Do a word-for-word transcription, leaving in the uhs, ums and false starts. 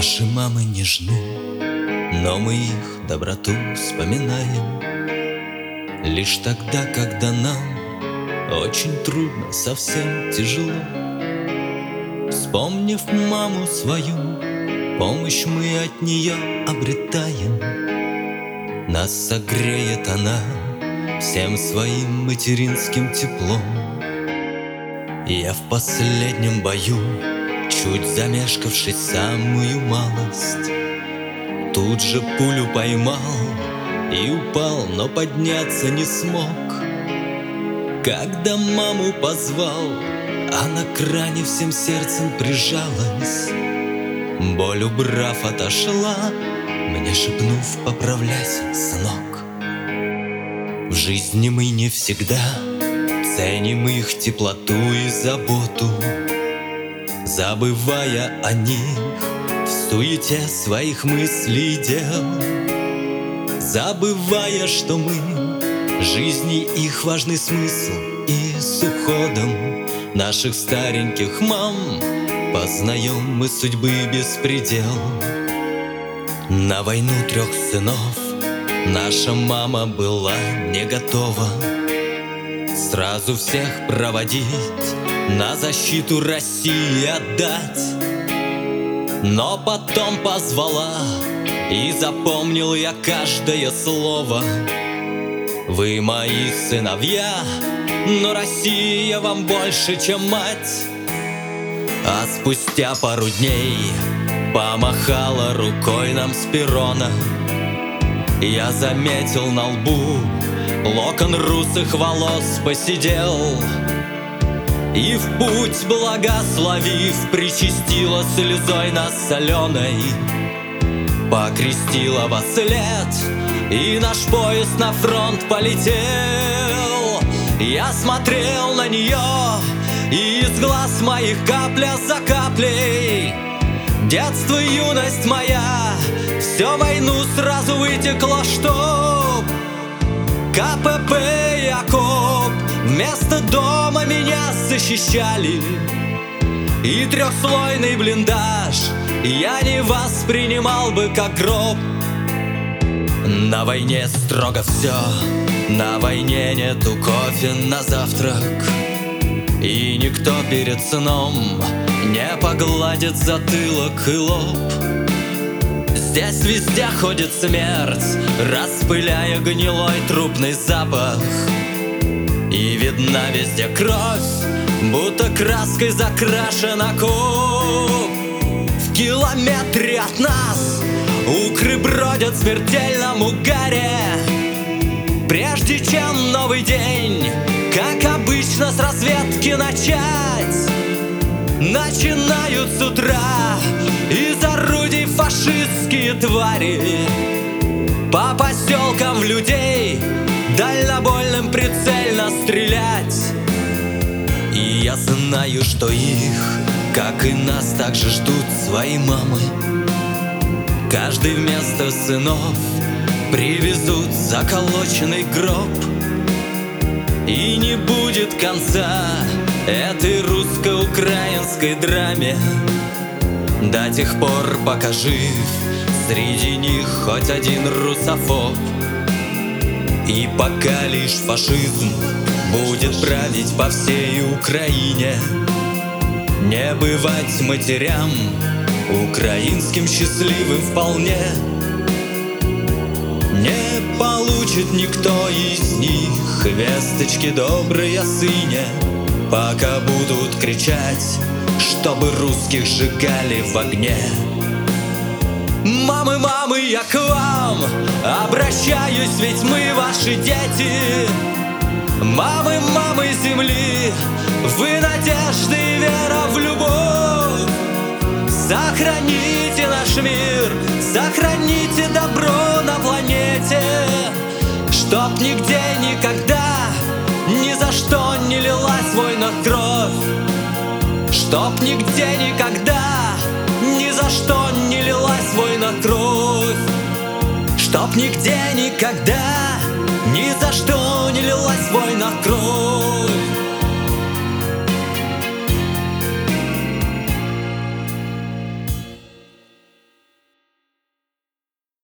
Наши мамы нежны, но мы их доброту вспоминаем лишь тогда, когда нам очень трудно, совсем тяжело. Вспомнив маму свою, помощь мы от нее обретаем. Нас согреет она всем своим материнским теплом. Я в последнем бою, чуть замешкавшись самую малость, тут же пулю поймал и упал, но подняться не смог. Когда маму позвал, она к ране всем сердцем прижалась. Боль убрав, отошла, мне шепнув: поправляйся, сынок. В жизни мы не всегда ценим их теплоту и заботу, забывая о них в суете своих мыслей и дел, забывая, что мы жизни их важный смысл, и с уходом наших стареньких мам познаем мы судьбы беспредел. На войну трех сынов наша мама была не готова сразу всех проводить, на защиту России отдать. Но потом позвала, и запомнил я каждое слово: вы мои сыновья, но Россия вам больше, чем мать. А спустя пару дней помахала рукой нам с перрона. Я заметил на лбу локон русых волос поседел, и в путь благословив, причастила слезой нас соленой, покрестила во след, и наш поезд на фронт полетел. Я смотрел на нее, и из глаз моих капля за каплей детство и юность моя все войну сразу вытекло, чтоб КПП и окоп вместо дома меня защищали, и трехслойный блиндаж я не воспринимал бы как гроб. На войне строго все, на войне нету кофе на завтрак, и никто перед сном не погладит затылок и лоб. Здесь везде ходит смерть, распыляя гнилой трупный запах, и видна везде кровь, будто краской закрашена куб. В километре от нас укры бродят в смертельном угаре. Прежде чем новый день, как обычно, с разведки начать, начинают с утра из орудий фашистские твари по поселкам в людей дальнобойным прицельно стрелять. И я знаю, что их, как и нас, также ждут свои мамы. Каждый вместо сынов привезут заколоченный гроб, и не будет конца этой русско-украинской драме до тех пор, пока жив среди них хоть один русофоб. И пока лишь фашизм будет править по всей Украине, не бывать матерям украинским счастливым вполне. Не получит никто из них весточки доброй о сыне, пока будут кричать, чтобы русских сжигали в огне. Мамы, мамы, я к вам обращаюсь, ведь мы ваши дети. Мамы, мамы земли, вы надежда и вера в любовь. Сохраните наш мир, сохраните добро на планете, чтоб нигде никогда ни за что не лилась война кровь, чтоб нигде никогда ни за что не лилась война кровь, чтоб нигде никогда ни за что не лилась война кровь.